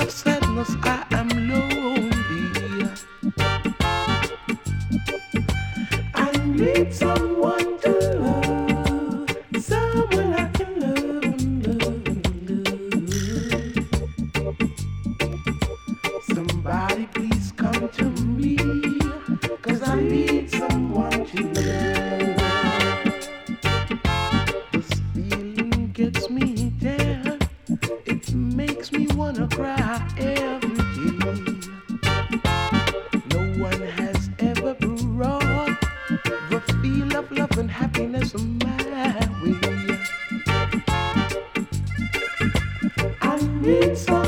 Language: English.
sadness, I am lonely. I need someone to love, someone I can love and love and love. Somebody please come to me, 'cause I need someone to love. This feeling gets me down, it makes me wanna cry every day. No one has ever brought the feel of love and happiness my way. I need some